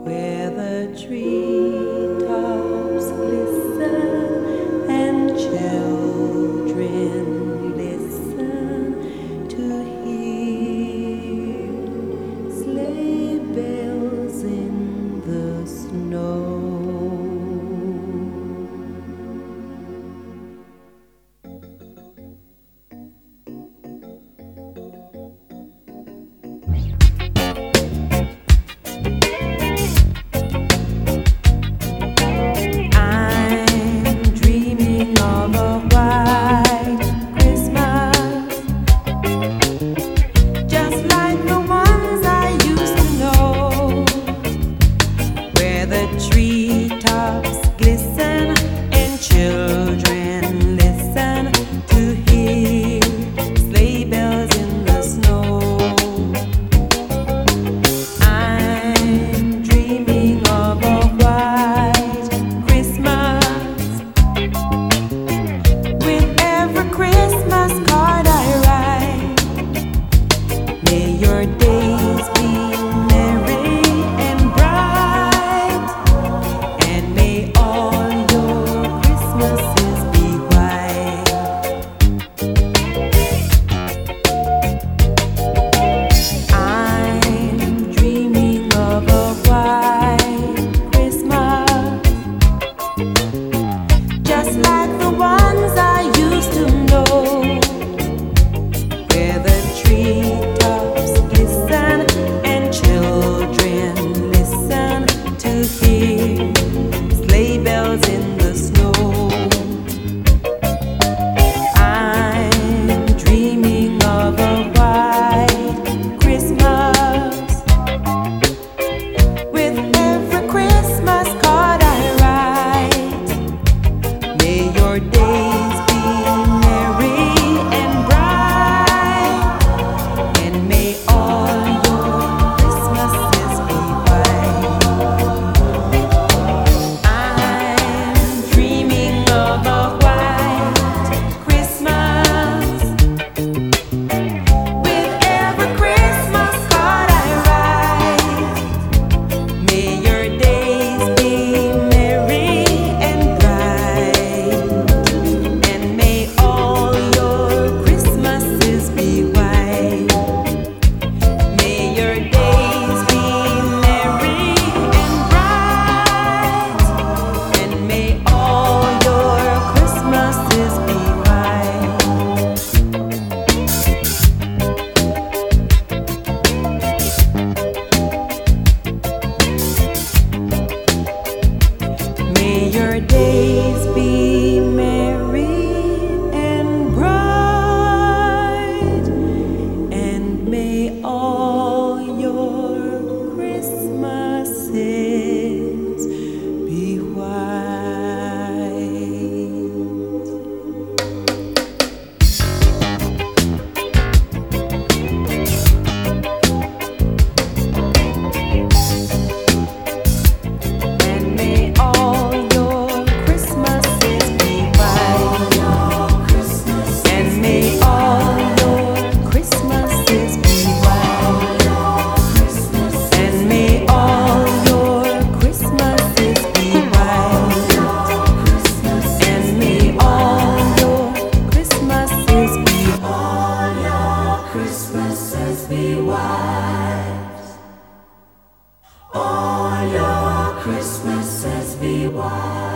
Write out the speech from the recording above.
where the treetops glisten and children listen to hear sleigh bells in the snow. Treetops glisten and children listen to hear sleigh bells in the snow. I'm dreaming of a white Christmas. With every Christmas card I write, may your days be merry and bright. Just like the ones I used to know, where the treetops glisten and children listen to hear sleigh bells in the snow. I'm dreaming of a white Christmas. With every Christmas card I write, may your days be merry and bright, and may all your Christmases be white. I'm dreaming of a white Christmas. With every Christmas card I write, may your days be merry and bright, and may all your Christmases be white. May your days be merry and bright, and may all your Christmases be white. May your days be merry and bright, and may all your Christmases be white. All your Christmases be white.